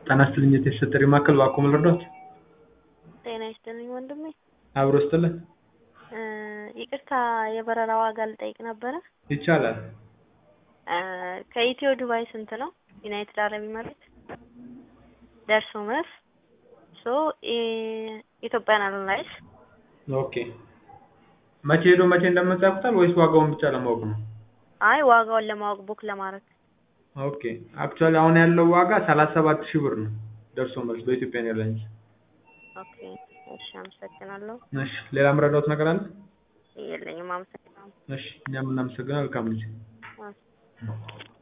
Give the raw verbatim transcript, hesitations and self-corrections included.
ጤና ይስጥልኝ የተሰጠኝ ማዕከል እባክዎ ምን ልርዳዎት? ጤና ይስጥልኝ ወንድሜ። አብሮ ይስጥልን። ይቅርታ የበረራ ዋጋ ልጠይቅ ነበረ? ይቻላል። ከኢትዮ ዱባይ ስንት ነው? ዩናይትድ አረብ ኤሚሬት ደርሶ መልስ ሶ ኢትዮጵያን ኤርላይንስ። ኦኬ መቼ ሄዶ መቼ እንደሚመጣ ያውቁታል ወይስ ዋጋውን ብቻ ለማወቅ ነው? አይ ዋጋውን ለማወቅ ቡክ ለማድረግ። ኦኬ አክቹዋሊ አሁን ያለው ዋጋ ሰላሳ ሰባት ሺህ ብር ነው ደርሶ መልስ በኢትዮጵያን ኤርላይንስ። ኦኬ እሺ አመሰግናለሁ። እሺ ሌላ የምረዳዎት ነገር አለ? የለኝም አመሰግናለሁ። እሺ እኛም እናመሰግናለን። መልካም ጊዜ። አዎ